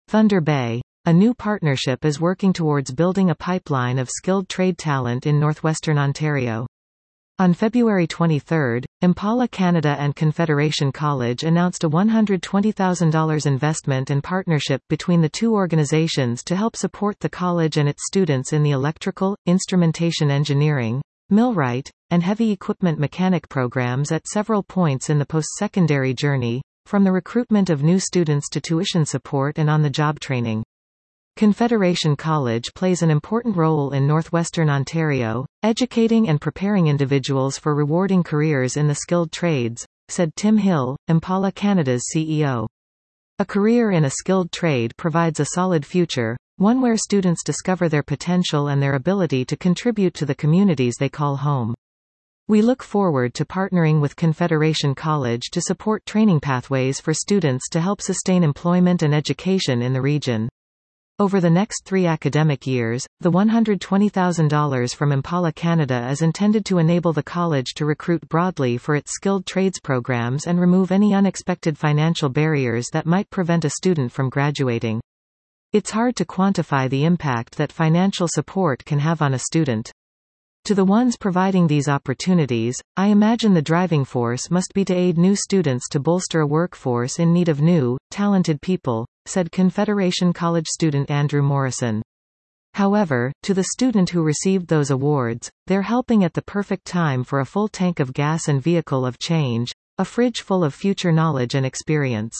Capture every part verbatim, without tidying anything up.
Thunder Bay. A new partnership is working towards building a pipeline of skilled trade talent in northwestern Ontario. On February twenty-third, Impala Canada and Confederation College announced a one hundred twenty thousand dollars investment and partnership between the two organizations to help support the college and its students in the electrical, instrumentation engineering, millwright, and heavy equipment mechanic programs at several points in the post-secondary journey, from the recruitment of new students to tuition support and on-the-job training. Confederation College plays an important role in northwestern Ontario, educating and preparing individuals for rewarding careers in the skilled trades, said Tim Hill, Impala Canada's C E O. A career in a skilled trade provides a solid future, one where students discover their potential and their ability to contribute to the communities they call home. We look forward to partnering with Confederation College to support training pathways for students to help sustain employment and education in the region. Over the next three academic years, the one hundred twenty thousand dollars from Impala Canada is intended to enable the college to recruit broadly for its skilled trades programs and remove any unexpected financial barriers that might prevent a student from graduating. It's hard to quantify the impact that financial support can have on a student. To the ones providing these opportunities, I imagine the driving force must be to aid new students to bolster a workforce in need of new, talented people, said Confederation College student Andrew Morrison. However, to the student who received those awards, they're helping at the perfect time for a full tank of gas and vehicle of change, a fridge full of future knowledge and experience.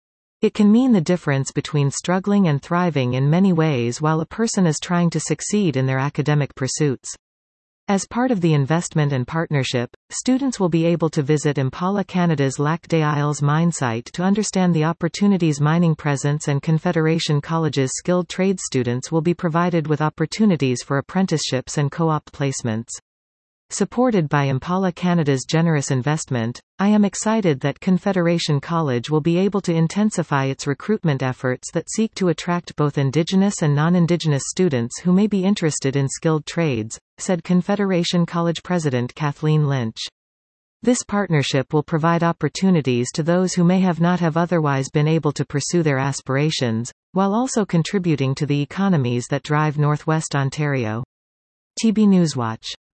It can mean the difference between struggling and thriving in many ways while a person is trying to succeed in their academic pursuits. As part of the investment and partnership, students will be able to visit Impala Canada's Lac des Isles mine site to understand the opportunities mining presents, and Confederation College's skilled trades students will be provided with opportunities for apprenticeships and co-op placements. Supported by Impala Canada's generous investment, I am excited that Confederation College will be able to intensify its recruitment efforts that seek to attract both Indigenous and non-Indigenous students who may be interested in skilled trades, said Confederation College President Kathleen Lynch. This partnership will provide opportunities to those who may have not have otherwise been able to pursue their aspirations, while also contributing to the economies that drive Northwest Ontario. T B Newswatch.